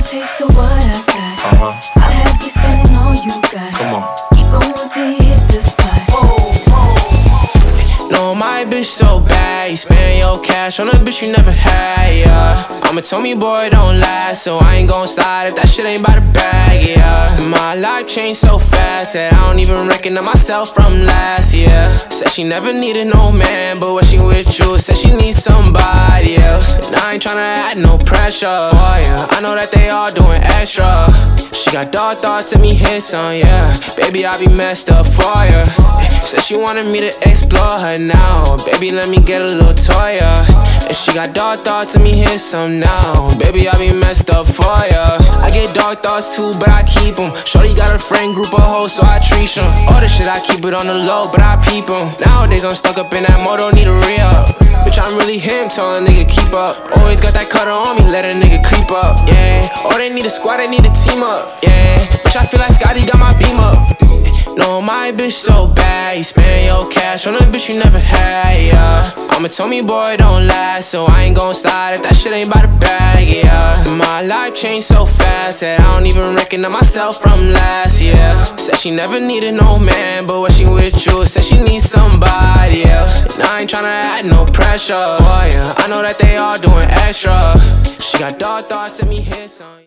taste of what I got. I have you spending all you got. Come on. Keep going till you hit the spot. No, my bitch so bad, you spend your cash on a bitch you never had, yeah. I'm a Tommy boy, don't last, so I ain't gon' slide if that shit ain't by the bag, yeah. My life changed so fast that I don't even recognize myself from last year. Said she never needed no man, but when she with you, said she needs somebody else. And I ain't tryna add no pressure for ya, I know that they all doing extra. She got dark thoughts, let me hit some, yeah. Baby, I be messed up for ya. Said she wanted me to explore her now. Baby, let me get a little toy, yeah. And she got dark thoughts, let me hit some now. Baby, I be messed up for ya. I get dark thoughts too, but I keep them. Shorty got a friend group of hoes, so I treat them. All this shit, I keep it on the low, but I peep them. Nowadays, I'm stuck up in that mode, don't need a re-up. Bitch, I'm really him, tell a nigga keep up. Always got that cutter on me, let a nigga creep up, yeah. Oh, they need a squad, they need a team up, yeah. Bitch, I feel like Scotty got my beam up. No, my bitch so bad, you spend your cash on a bitch you never had, yeah. I'm a Tommy boy, don't last, so I ain't gon' slide if that shit ain't by the bag, yeah. My life changed so fast that I don't even recognize myself from last year. Said she never needed no man, but when she with you, said she needs somebody else. And I ain't tryna add no pressure for ya, I know that they all doing extra. She got dark thoughts, let me hit some.